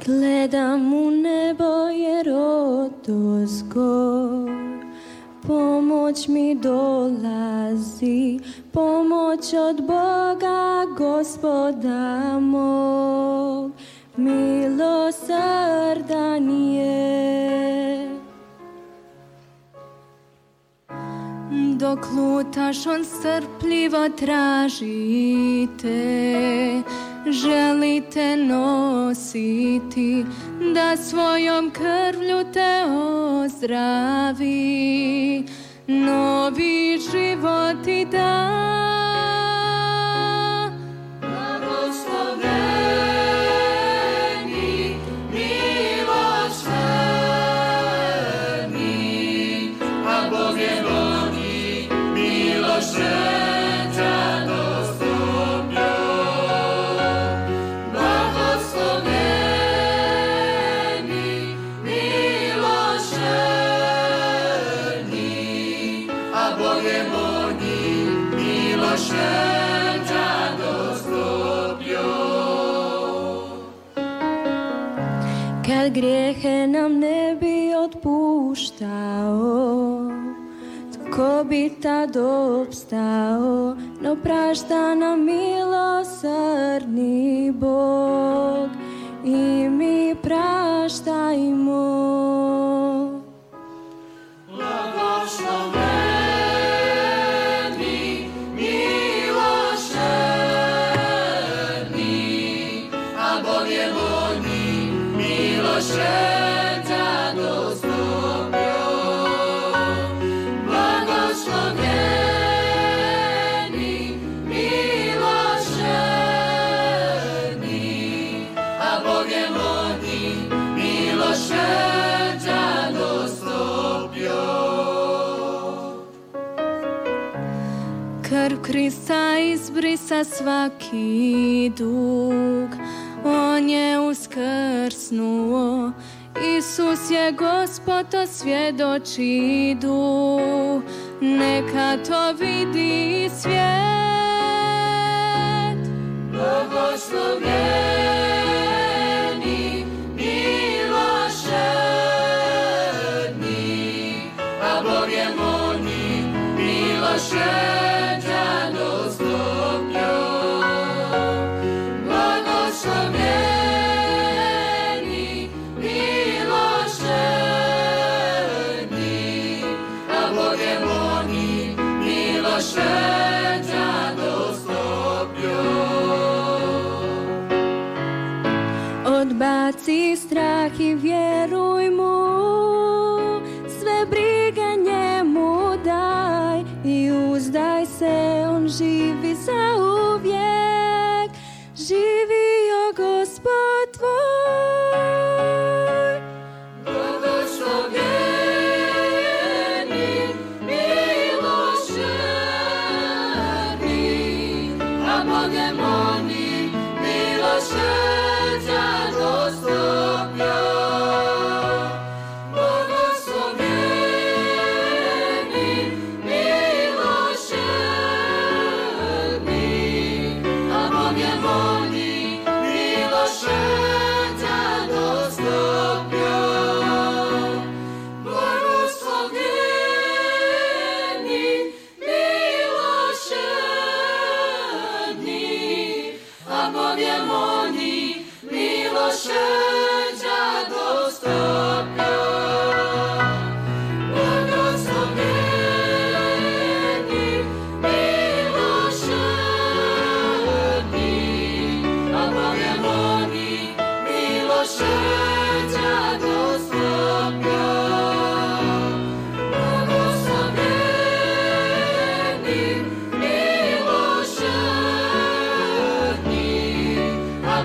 Gledam u nebo jer odozgor pomoć mi dolazi, pomoć od Boga Gospoda mog, milosrdan je. Dok lutaš on strpljivo tražite, želite nositi, da svojom krvlju te ozdravi, novi život ti da. Blagosloveni, milosrdni, a Bog je voli, milosrđan dostupio. Blagosloveni, milosrdni, a Bog je voli, milosrđan dostupio. Kad grijehe nam ne bi otpuštao, tko bi tad opstao, no prašta nam milosrdni Bog i mi praštajmo. Blagosloveni, milosrdni, a Bog je voljni, milosrđan dostupio. Blagosloveni, milosrdni, a Bog je voljni, milosrđan dostupio. Krv Krista izbrisa svaki dug, on je uskrsnuo, Isus je Gospod, to svjedoči duh, neka to vidi svijet. Blagosloveni, milosrdni, a Bog je voljni, milosrđan dostupio. Blagosloveni, milosrdni, a Bog je voljni, milosrđan dostupio. Odbaci strah i vjeruj mu, sve brige njemu daj i uzdaj se, on živi zauvijek, živio Gospod tvoj. Blagosloveni, milosrdni, a Bog je voljni, milosrđan dostupio. Blagosloveni, milosrdni, a Bog je voljni, milosrđan dostupio. Blagosloveni, milosrdni, a Bog je voljni, milosrđan dostupio. Blagosloveni, milosrdni, a Bog je voljni, milosrđan dostupio. Blagosloveni, milosrdni, a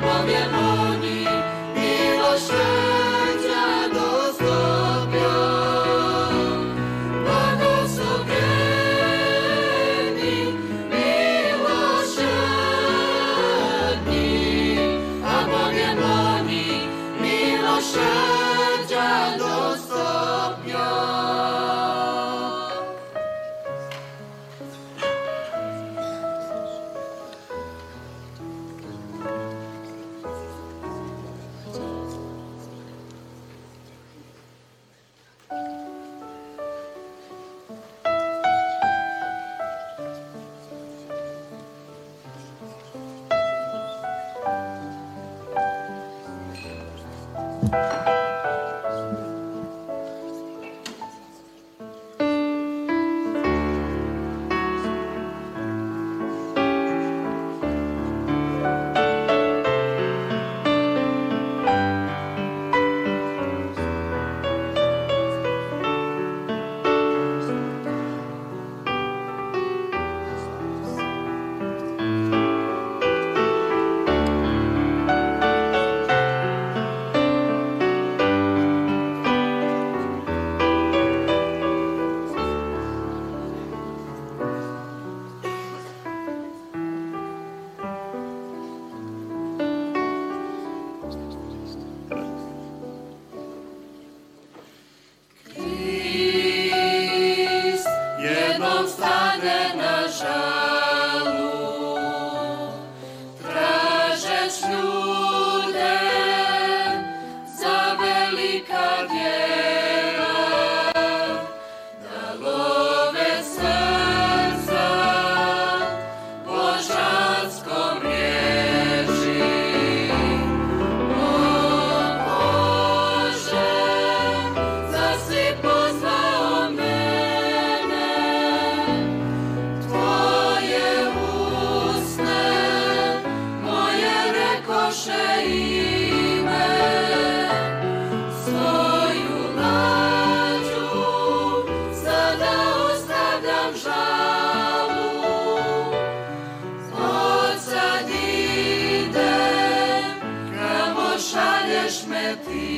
Šalješ me ti.